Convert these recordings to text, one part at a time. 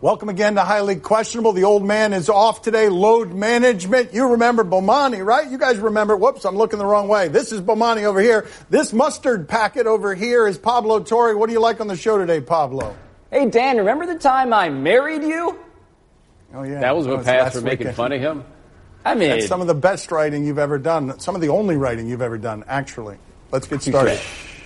Welcome again to Highly Questionable. The old man is off today. Load management. You remember Bomani, right? You guys remember. Whoops, I'm looking the wrong way. This is Bomani over here. This mustard packet over here is Pablo Torre. What do you like on the show today, Pablo? Hey, Dan, remember the time I married you? Oh, yeah. That was what passed for making fun of him? I mean, that's some of the best writing you've ever done. Some of the only writing you've ever done, actually. Let's get started.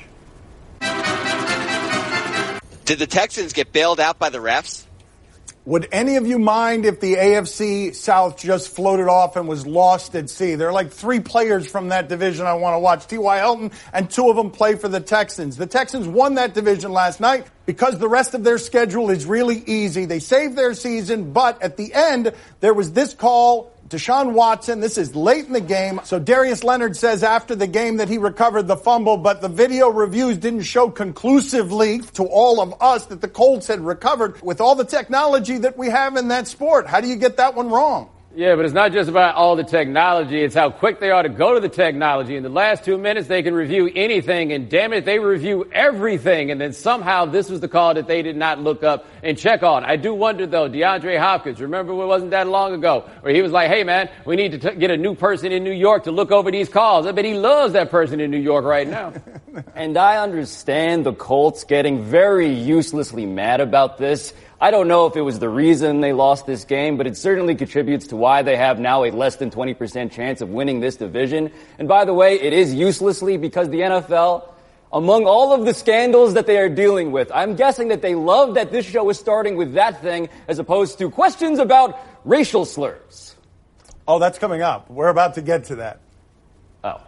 Did the Texans get bailed out by the refs? Would any of you mind if the AFC South just floated off and was lost at sea? There are like 3 players from that division I want to watch. T.Y. Hilton, and 2 of them play for the Texans. The Texans won that division last night because the rest of their schedule is really easy. They saved their season, but at the end, there was this call. Deshaun Watson, this is late in the game. So Darius Leonard says after the game that he recovered the fumble, but the video reviews didn't show conclusively to all of us that the Colts had recovered with all the technology that we have in that sport. How do you get that one wrong? Yeah, but it's not just about all the technology. It's how quick they are to go to the technology. In the last 2 minutes, they can review anything, and damn it, they review everything. And then somehow this was the call that they did not look up and check on. I do wonder, though, DeAndre Hopkins, remember it wasn't that long ago, where he was like, hey, man, we need to get a new person in New York to look over these calls. I bet he loves that person in New York right now. And I understand the Colts getting very uselessly mad about this. I don't know if it was the reason they lost this game, but it certainly contributes to why they have now a less than 20% chance of winning this division. And by the way, it is uselessly because the NFL, among all of the scandals that they are dealing with, I'm guessing that they love that this show is starting with that thing as opposed to questions about racial slurs. Oh, that's coming up. We're about to get to that. Oh.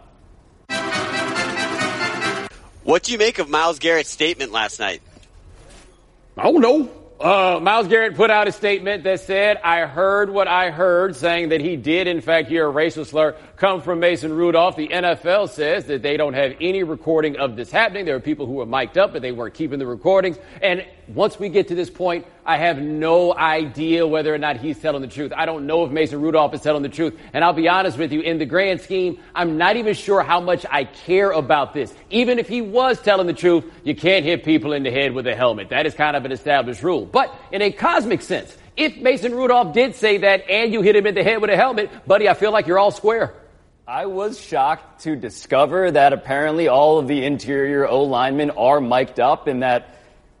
What do you make of Myles Garrett's statement last night? I don't know. Myles Garrett put out a statement that said, I heard what I heard, saying that he did, in fact, hear a racial slur come from Mason Rudolph. The NFL says that they don't have any recording of this happening. There are people who were mic'd up, but they weren't keeping the recordings. And once we get to this point, I have no idea whether or not he's telling the truth. I don't know if Mason Rudolph is telling the truth. And I'll be honest with you, in the grand scheme, I'm not even sure how much I care about this. Even if he was telling the truth, you can't hit people in the head with a helmet. That is kind of an established rule. But in a cosmic sense, if Mason Rudolph did say that and you hit him in the head with a helmet, buddy, I feel like you're all square. I was shocked to discover that apparently all of the interior O linemen are mic'd up and that,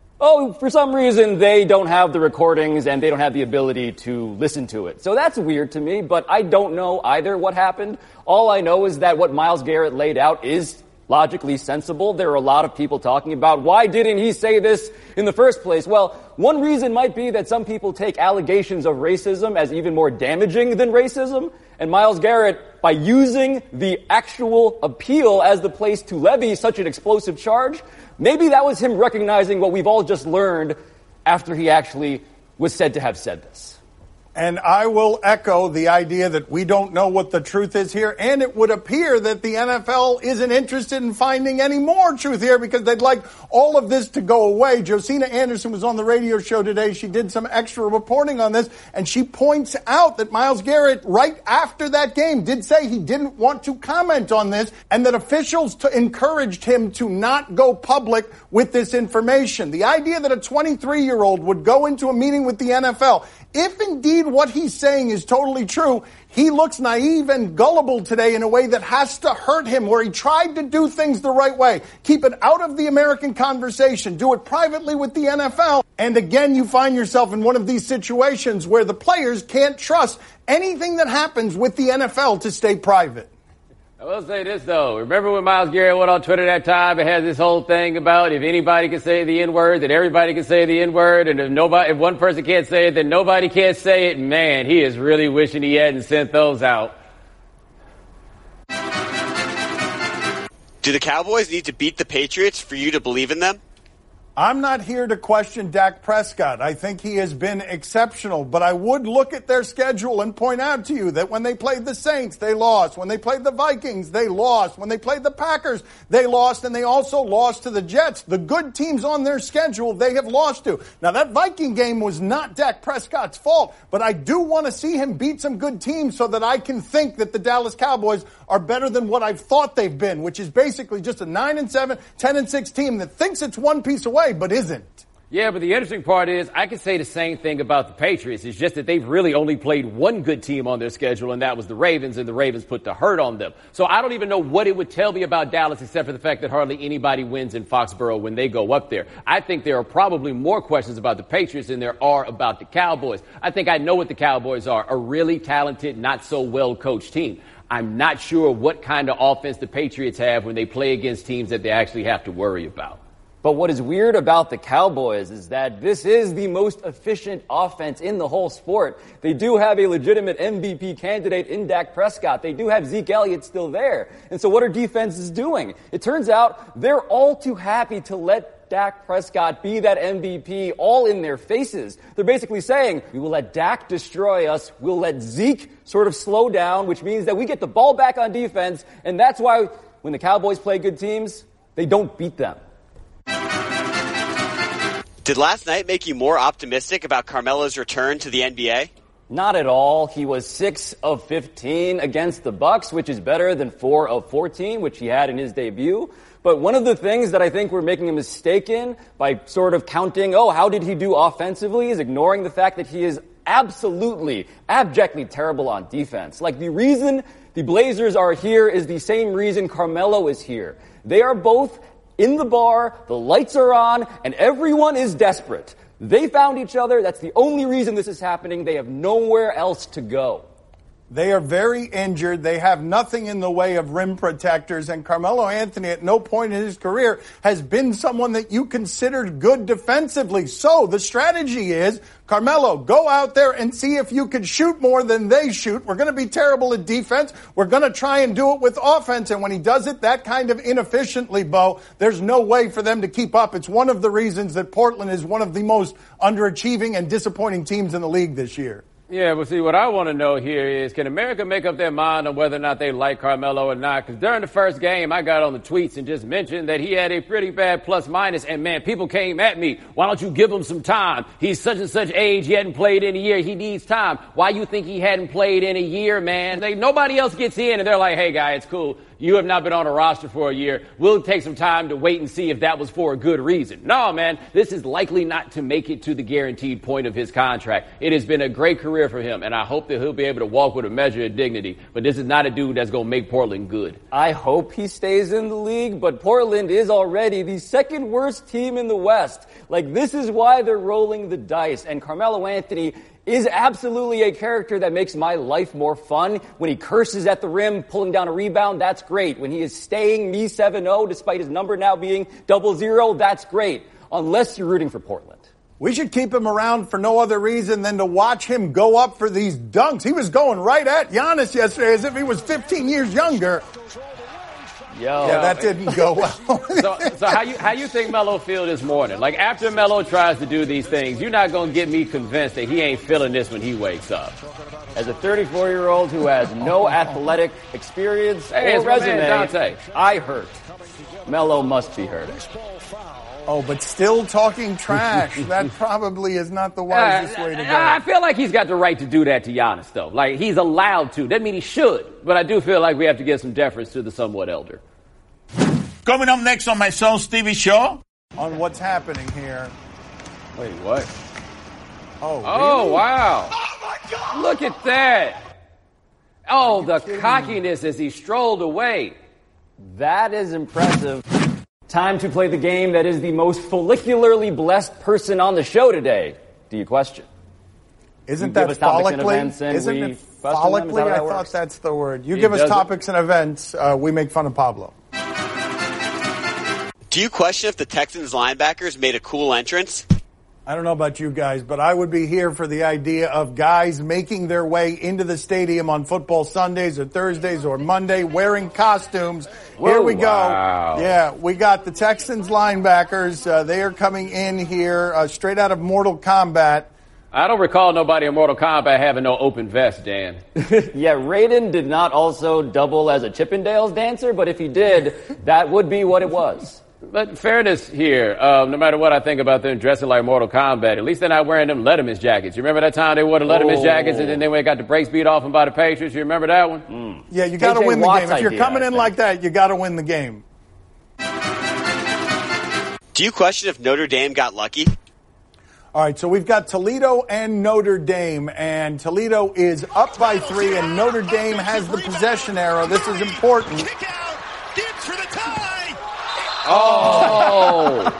for some reason they don't have the recordings and they don't have the ability to listen to it. So that's weird to me, but I don't know either what happened. All I know is that what Myles Garrett laid out is logically sensible. There are a lot of people talking about why didn't he say this in the first place? Well, one reason might be that some people take allegations of racism as even more damaging than racism. And Myles Garrett, by using the actual appeal as the place to levy such an explosive charge, maybe that was him recognizing what we've all just learned after he actually was said to have said this. And I will echo the idea that we don't know what the truth is here. And it would appear that the NFL isn't interested in finding any more truth here because they'd like all of this to go away. Josina Anderson was on the radio show today. She did some extra reporting on this. And she points out that Myles Garrett, right after that game, did say he didn't want to comment on this and that officials encouraged him to not go public with this information. The idea that a 23-year-old would go into a meeting with the NFL, if indeed what he's saying is totally true, he looks naive and gullible today in a way that has to hurt him, where he tried to do things the right way. Keep it out of the American conversation. Do it privately with the NFL. And again, you find yourself in one of these situations where the players can't trust anything that happens with the NFL to stay private. I will say this, though. Remember when Myles Garrett went on Twitter that time and had this whole thing about if anybody can say the N-word, then everybody can say the N-word, and if one person can't say it, then nobody can't say it? Man, he is really wishing he hadn't sent those out. Do the Cowboys need to beat the Patriots for you to believe in them? I'm not here to question Dak Prescott. I think he has been exceptional, but I would look at their schedule and point out to you that when they played the Saints, they lost. When they played the Vikings, they lost. When they played the Packers, they lost, and they also lost to the Jets. The good teams on their schedule, they have lost to. Now, that Viking game was not Dak Prescott's fault, but I do want to see him beat some good teams so that I can think that the Dallas Cowboys are better than what I've thought they've been, which is basically just a 9-7, 10-6 team that thinks it's one piece away, but isn't. Yeah, but the interesting part is I could say the same thing about the Patriots. It's just that they've really only played one good team on their schedule, and that was the Ravens, and the Ravens put the hurt on them. So I don't even know what it would tell me about Dallas except for the fact that hardly anybody wins in Foxborough when they go up there. I think there are probably more questions about the Patriots than there are about the Cowboys. I think I know what the Cowboys are, a really talented, not so well-coached team. I'm not sure what kind of offense the Patriots have when they play against teams that they actually have to worry about. But what is weird about the Cowboys is that this is the most efficient offense in the whole sport. They do have a legitimate MVP candidate in Dak Prescott. They do have Zeke Elliott still there. And so what are defenses doing? It turns out they're all too happy to let Dak Prescott be that MVP all in their faces. They're basically saying, we will let Dak destroy us. We'll let Zeke sort of slow down, which means that we get the ball back on defense. And that's why when the Cowboys play good teams, they don't beat them. Did last night make you more optimistic about Carmelo's return to the NBA? Not at all. He was 6 of 15 against the Bucks, which is better than 4 of 14, which he had in his debut. But one of the things that I think we're making a mistake in by sort of counting, how did he do offensively, is ignoring the fact that he is absolutely, abjectly terrible on defense. Like, the reason the Blazers are here is the same reason Carmelo is here. They are both in the bar, the lights are on, and everyone is desperate. They found each other. That's the only reason this is happening. They have nowhere else to go. They are very injured. They have nothing in the way of rim protectors. And Carmelo Anthony at no point in his career has been someone that you considered good defensively. So the strategy is, Carmelo, go out there and see if you can shoot more than they shoot. We're going to be terrible at defense. We're going to try and do it with offense. And when he does it that kind of inefficiently, Bo, there's no way for them to keep up. It's one of the reasons that Portland is one of the most underachieving and disappointing teams in the league this year. Yeah, but see, what I want to know here is, can America make up their mind on whether or not they like Carmelo or not? Because during the first game, I got on the tweets and just mentioned that he had a pretty bad plus-minus, and, man, people came at me. Why don't you give him some time? He's such and such age. He hadn't played in a year. He needs time. Why you think he hadn't played in a year, man? Nobody else gets in, and they're like, hey, guy, it's cool. You have not been on a roster for a year. We'll take some time to wait and see if that was for a good reason. No, man, this is likely not to make it to the guaranteed point of his contract. It has been a great career for him, and I hope that he'll be able to walk with a measure of dignity. But this is not a dude that's going to make Portland good. I hope he stays in the league, but Portland is already the second worst team in the West. Like, this is why they're rolling the dice. And Carmelo Anthony is absolutely a character that makes my life more fun. When he curses at the rim, pulling down a rebound, that's great. When he is staying me 7-0, despite his number now being 00, that's great. Unless you're rooting for Portland. We should keep him around for no other reason than to watch him go up for these dunks. He was going right at Giannis yesterday as if he was 15 years younger. Yeah, that didn't go well. So how you think Melo feel this morning? Like, after Melo tries to do these things, you're not going to get me convinced that he ain't feeling this when he wakes up. As a 34-year-old who has no athletic experience or resume, I hurt. Melo must be hurt. Oh, but still talking trash. That probably is not the wisest way to go. I feel like he's got the right to do that to Giannis, though. Like, he's allowed to. Doesn't mean he should. But I do feel like we have to give some deference to the somewhat elder. Coming up next on my son Stevie Show. On what's happening here. Wait, what? Oh, really? Oh, wow. Oh, my God. Look at that. Oh, the cockiness as he strolled away. That is impressive. Time to play the game that is the most follicularly blessed person on the show today. Do you question? Isn't that follically? Isn't it follically? I thought that's the word. You give us topics and events, we make fun of Pablo. Do you question if the Texans linebackers made a cool entrance? I don't know about you guys, but I would be here for the idea of guys making their way into the stadium on football Sundays or Thursdays or Monday wearing costumes. Whoa, here we go. Wow. Yeah, we got the Texans linebackers. They are coming in here straight out of Mortal Kombat. I don't recall nobody in Mortal Kombat having no open vest, Dan. Yeah, Raiden did not also double as a Chippendales dancer, but if he did, that would be what it was. But fairness here, no matter what I think about them dressing like Mortal Kombat, at least they're not wearing them Letterman's jackets. You remember that time they wore the Letterman's jackets and then they got the brakes beat off them by the Patriots? You remember that one? Yeah, you got to win the game. If you're coming in like that, you got to win the game. Do you question if Notre Dame got lucky? All right, so we've got Toledo and Notre Dame, and Toledo is up by 3, and Notre Dame has the possession arrow. This is important. Kick out. Gibbs for the tie. Oh.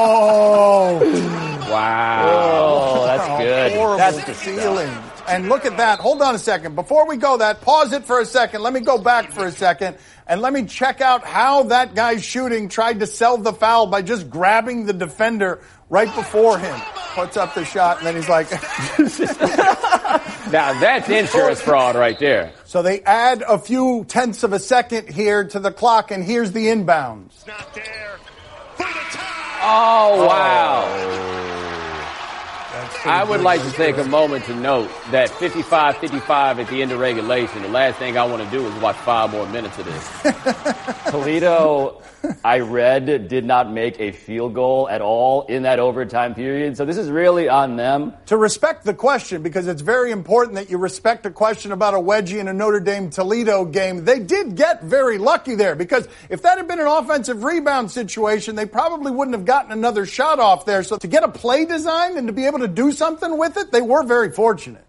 Wow. Oh, that's good. Horrible That's the feeling. And look at that. Hold on a second. Before we go pause it for a second. Let me go back for a second, and let me check out how that guy shooting tried to sell the foul by just grabbing the defender right before him. Puts up the shot, and then he's like... Now, that's insurance fraud right there. So they add a few tenths of a second here to the clock, and here's the inbounds. Not there. For the tie. Oh, wow. I would like to take a moment to note that 55-55 at the end of regulation, the last thing I want to do is watch 5 more minutes of this. Toledo, I read, did not make a field goal at all in that overtime period. So this is really on them. To respect the question, because it's very important that you respect a question about a wedgie in a Notre Dame-Toledo game. They did get very lucky there, because if that had been an offensive rebound situation, they probably wouldn't have gotten another shot off there. So to get a play design and to be able to do something with it, they were very fortunate.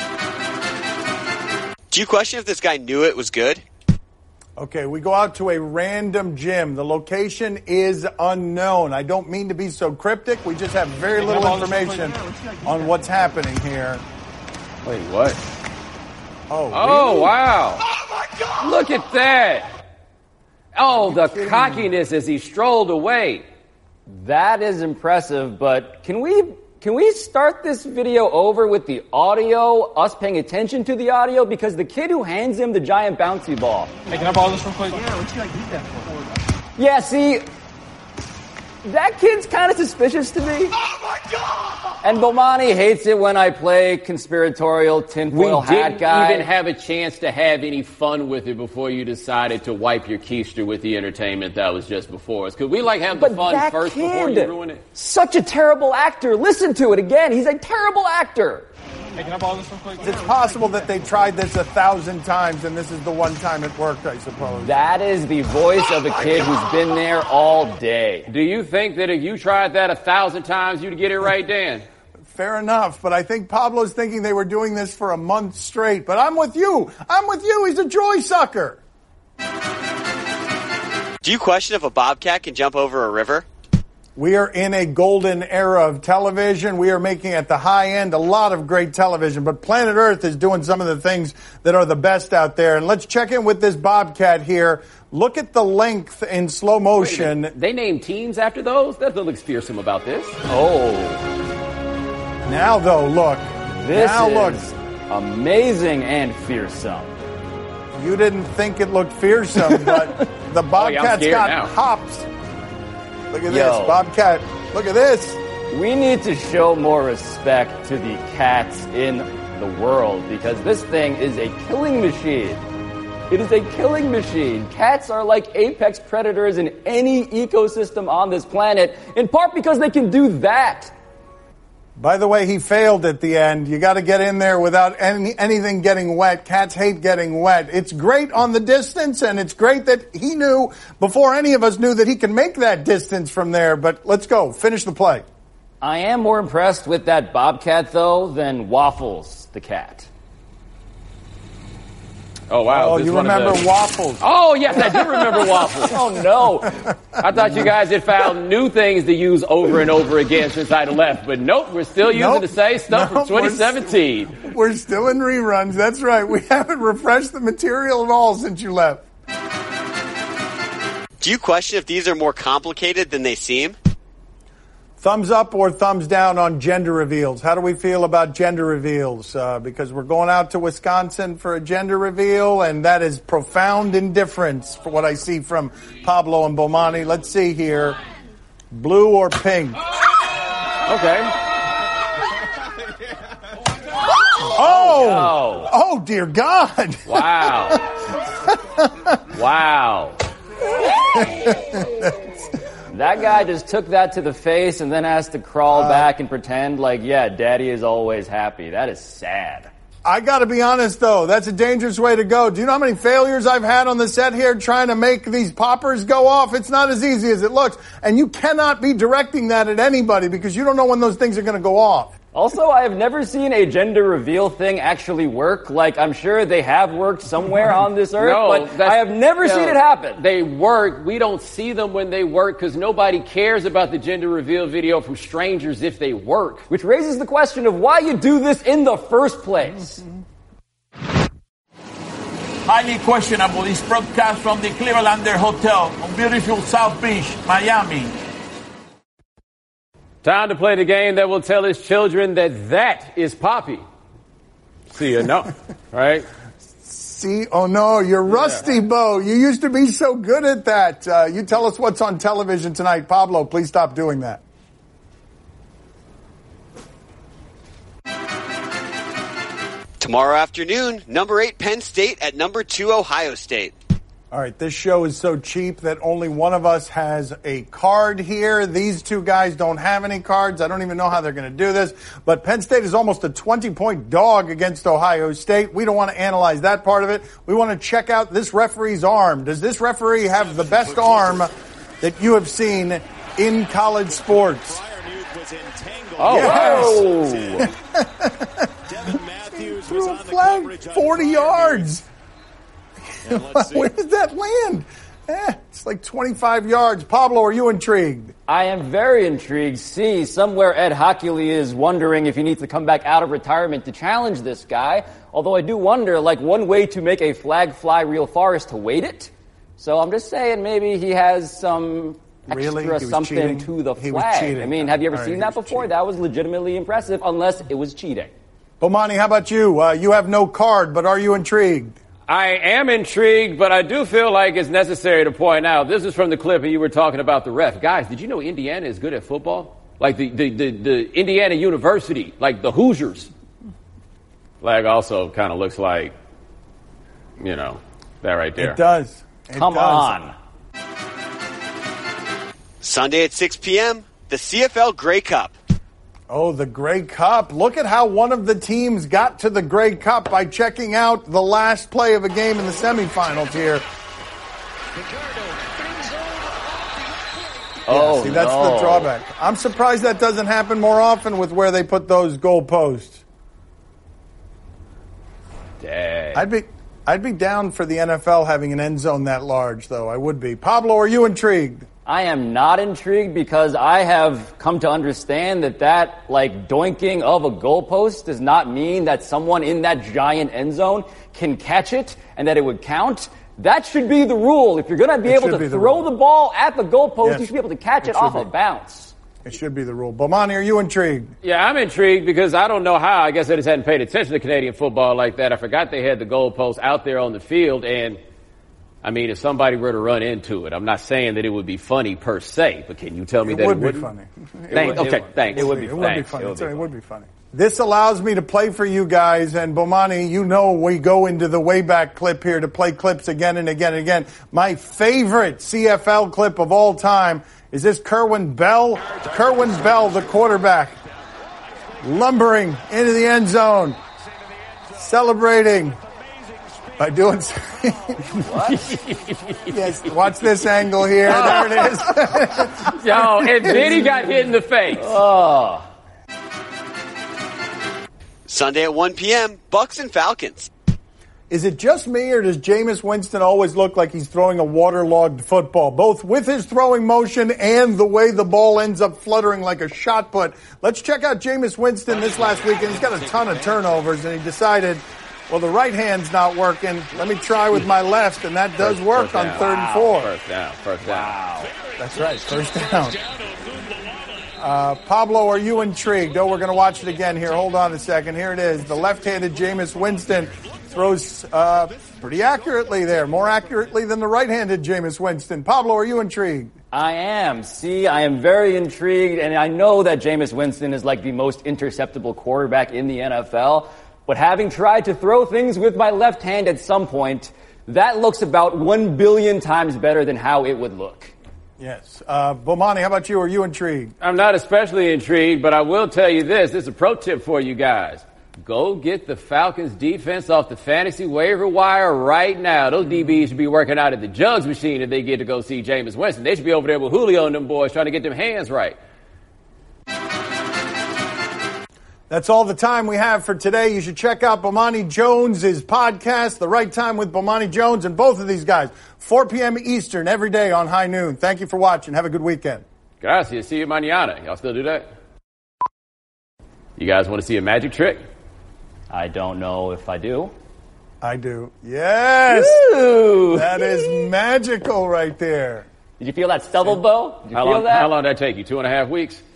Do you question if this guy knew it was good? Okay, we go out to a random gym. The location is unknown. I don't mean to be so cryptic. We just have very little information on what's happening here. Wait, what? Oh, Oh, really? wow. Oh, my God. Look at that. Oh, the cockiness as he strolled away. That is impressive, but can we start this video over with the audio, us paying attention to the audio? Because the kid who hands him the giant bouncy ball. Hey, can I borrow this real quick? Yeah, what you like need that for? Yeah, see, that kid's kind of suspicious to me. Oh, my God. And Bomani hates it when I play conspiratorial We tinfoil hat didn't guy. even have a chance to have any fun with it before you decided to wipe your keister with the entertainment that was just before us. Could we have the But fun that first kid, before you ruin it? such a terrible actor. Listen to it again. He's a terrible actor. Hey, can I borrow this real quick? It's possible that they tried this 1,000 times, and this is the one time it worked, I suppose. That is the voice of a kid who's been there all day. Do you think that if you tried that 1,000 times, you'd get it right, Dan? Fair enough, but I think Pablo's thinking they were doing this for a month straight. But I'm with you. He's a joy sucker. Do you question if a bobcat can jump over a river? We are in a golden era of television. We are making at the high end a lot of great television, but Planet Earth is doing some of the things that are the best out there. And let's check in with this bobcat here. Look at the length in slow motion. They named teams after those? That looks fearsome about this. Oh, Now, though, look. this Now, look. is amazing and fearsome. You didn't think it looked fearsome, but the bobcat's scared got now. hops. Look at Yo. this, bobcat. Look at this. We need to show more respect to the cats in the world because this thing is a killing machine. It is a killing machine. Cats are like apex predators in any ecosystem on this planet, in part because they can do that. By the way, he failed at the end. You got to get in there without anything getting wet. Cats hate getting wet. It's great on the distance, and it's great that he knew before any of us knew that he can make that distance from there. But let's go. Finish the play. I am more impressed with that bobcat, though, than Waffles, the cat. Oh, wow. Oh, this you one of remember the- Waffles. Oh, yes, I do remember Waffles. Oh, no. I thought you guys had found new things to use over and over again since I left, but nope, we're still using Nope. the same stuff Nope, from 2017. We're still in reruns. That's right. We haven't refreshed the material at all since you left. Do you question if these are more complicated than they seem? Thumbs up or thumbs down on gender reveals? How do we feel about gender reveals? Because we're going out to Wisconsin for a gender reveal, and that is profound indifference for what I see from Pablo and Bomani. Let's see here. Blue or pink? Okay. Oh! Oh, dear God! Wow. Wow. That guy just took that to the face and then has to crawl back and pretend like, yeah, daddy is always happy. That is sad. I got to be honest, though. That's a dangerous way to go. Do you know how many failures I've had on the set here trying to make these poppers go off? It's not as easy as it looks. And you cannot be directing that at anybody because you don't know when those things are going to go off. Also, I have never seen a gender reveal thing actually work. Like, I'm sure they have worked somewhere on this earth, but I have never seen it happen. They work. We don't see them when they work because nobody cares about the gender reveal video from strangers if they work. Which raises the question of why you do this in the first place. Highly questionable, this broadcast from the Clevelander Hotel on beautiful South Beach, Miami. Time to play the game that will tell his children that is Poppy. See you no, right? See, oh no, you're rusty, Bo. You used to be so good at that. You tell us what's on television tonight. Pablo, please stop doing that. Tomorrow afternoon, number 8 Penn State at number 2 Ohio State. All right, this show is so cheap that only one of us has a card here. These two guys don't have any cards. I don't even know how they're going to do this. But Penn State is almost a 20-point dog against Ohio State. We don't want to analyze that part of it. We want to check out this referee's arm. Does this referee have the best arm that you have seen in college sports? Oh, yes. Matthews threw a flag 40 yards. Where did that land? It's like 25 yards. Pablo, are you intrigued? I am very intrigued. See, somewhere Ed Hockley is wondering if he needs to come back out of retirement to challenge this guy. Although I do wonder, like, one way to make a flag fly real far is to weight it. So I'm just saying maybe he has some extra something cheating? to the He was flag. cheating. I mean, have you ever All right, seen he that was before? cheating. That was legitimately impressive, unless it was cheating. Bomani, how about you? You have no card, but are you intrigued? I am intrigued, but I do feel like it's necessary to point out, this is from the clip and you were talking about the ref. Guys, did you know Indiana is good at football? Like the Indiana University, like the Hoosiers. Flag also kind of looks like, that right there. It does. Come on. Sunday at 6 p.m., the CFL Grey Cup. Oh, the Grey Cup. Look at how one of the teams got to the Grey Cup by checking out the last play of a game in the semifinals here. Oh, see, that's the drawback. I'm surprised that doesn't happen more often with where they put those goal posts. Dang. I'd be down for the NFL having an end zone that large, though. I would be. Pablo, are you intrigued? I am not intrigued because I have come to understand that doinking of a goalpost does not mean that someone in that giant end zone can catch it and that it would count. That should be the rule. If you're going to be able to throw the ball at the goalpost, you should be able to catch it off a bounce. It should be the rule. Bomani, are you intrigued? Yeah, I'm intrigued because I don't know how. I guess I just hadn't paid attention to Canadian football like that. I forgot they had the goalpost out there on the field, and I mean, if somebody were to run into it, I'm not saying that it would be funny per se, but can you tell me that it would wouldn't? be funny. Thanks. It would be funny. This allows me to play for you guys, and Bomani, you know we go into the Wayback clip here to play clips again and again and again. My favorite CFL clip of all time is this Kerwin Bell. Kerwin Bell, the quarterback, lumbering into the end zone, celebrating by doing yes, watch this angle here. There it is. Yo, and then he got hit in the face. Oh. Sunday at 1 p.m., Bucks and Falcons. Is it just me, or does Jameis Winston always look like he's throwing a waterlogged football, both with his throwing motion and the way the ball ends up fluttering like a shot put? Let's check out Jameis Winston this last weekend. He's got a ton of turnovers, and he decided, well, the right hand's not working. Let me try with my left, and that does work on 3rd and 4. First down. Wow. That's right, first down. Pablo, are you intrigued? Oh, we're going to watch it again here. Hold on a second. Here it is. The left-handed Jameis Winston throws pretty accurately there, more accurately than the right-handed Jameis Winston. Pablo, are you intrigued? I am. See, I am very intrigued, and I know that Jameis Winston is like the most interceptable quarterback in the NFL, but having tried to throw things with my left hand at some point, that looks about 1 billion times better than how it would look. Yes. Bomani, how about you? Are you intrigued? I'm not especially intrigued, but I will tell you this. This is a pro tip for you guys. Go get the Falcons defense off the fantasy waiver wire right now. Those DBs should be working out at the jugs machine if they get to go see Jameis Winston. They should be over there with Julio and them boys trying to get them hands right. That's all the time we have for today. You should check out Bomani Jones' podcast, The Right Time with Bomani Jones, and both of these guys, 4 p.m. Eastern every day on High Noon. Thank you for watching. Have a good weekend. Gracias. See you mañana. Y'all still do that? You guys want to see a magic trick? I don't know if I do. I do. Yes! Woo! That is magical right there. Did you feel that stubble bow? Did you feel that? How long did that take you? 2.5 weeks?